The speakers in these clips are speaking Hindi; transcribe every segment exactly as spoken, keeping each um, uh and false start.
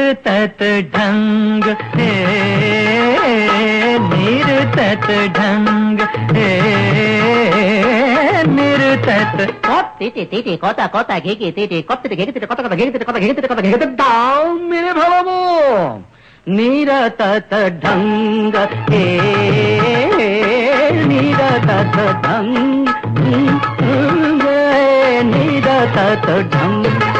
निर्तत ढंग हे निर्तत ढंग हे निर्तत তিতি তিতি কথা কথা ঘেকে তিতি কত ঘেকে তিতি কথা কথা ঘেকে তিতি কথা ঘেকে তিতি কথা ঘেকে দাও मेरे भवो निरतत ढंग हे निरतत ढंग निरतत ढंग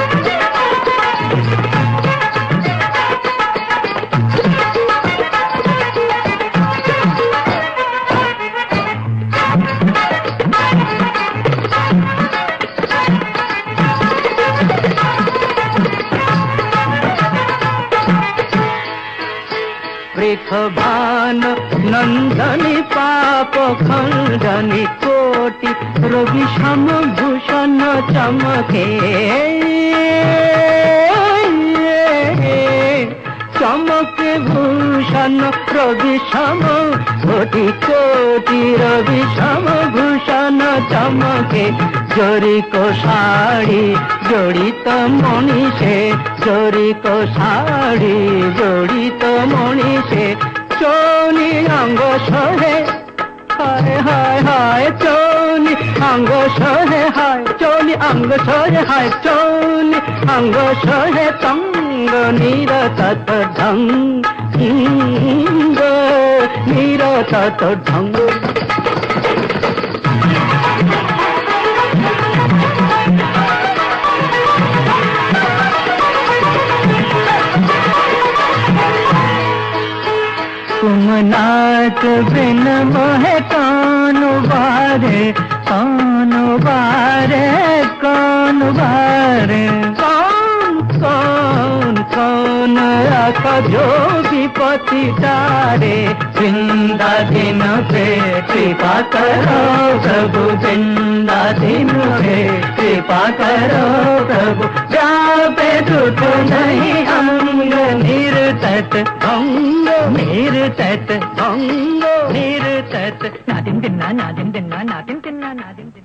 वृषभान नंदनी पाप खंडनी कोटि रवि सम भूषण चमके चमके भूषण रवि सम कोटि कोटि रवि सम भूषण चमके जोरी को साड़ी जड़ित मनीषे जोरी को साड़ी जड़ित मनीषे चौनी अंग सहे हाय हाय हाय चौनी अंग सहे हाय चौनी अंग सहे हाय चौनी अंग सहे तंग निरतत ढंग निरतत ढंग तुम नाच बिन मोहे कौन बारे कौन बारे कौन बारे कौन कौन कौन आका जो विपति तारे जिंदा दिन पे कृपा करो प्रभु जिंदा दिन पे कृपा करो प्रभु जापे दुख नहीं अंग निर्तत भंग निर्तत भंग निर्तत नादिन दिन्ना नादिन दिन्ना नादिन दिन्ना नादिन दिन्ना